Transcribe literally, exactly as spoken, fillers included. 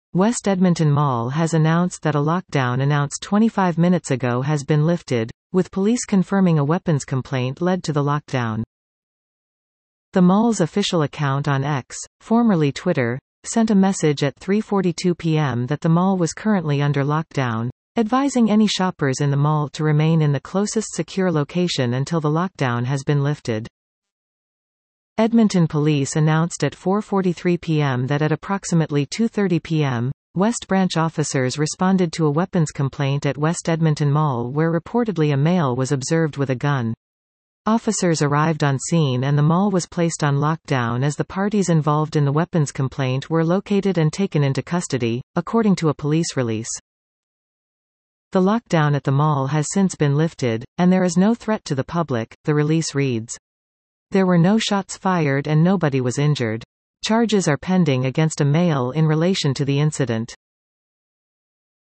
West Edmonton Mall has announced that a lockdown announced twenty-five minutes ago has been lifted, with police confirming a weapons complaint led to the lockdown. The mall's official account on X, formerly Twitter, sent a message at three forty-two p m that the mall was currently under lockdown, advising any shoppers in the mall to remain in the closest secure location until the lockdown has been lifted. Edmonton Police announced at four forty-three p m that at approximately two thirty p m, West Branch officers responded to a weapons complaint at West Edmonton Mall where reportedly a male was observed with a gun. Officers arrived on scene and the mall was placed on lockdown as the parties involved in the weapons complaint were located and taken into custody, according to a police release. The lockdown at the mall has since been lifted, and there is no threat to the public, the release reads. There were no shots fired and nobody was injured. Charges are pending against a male in relation to the incident.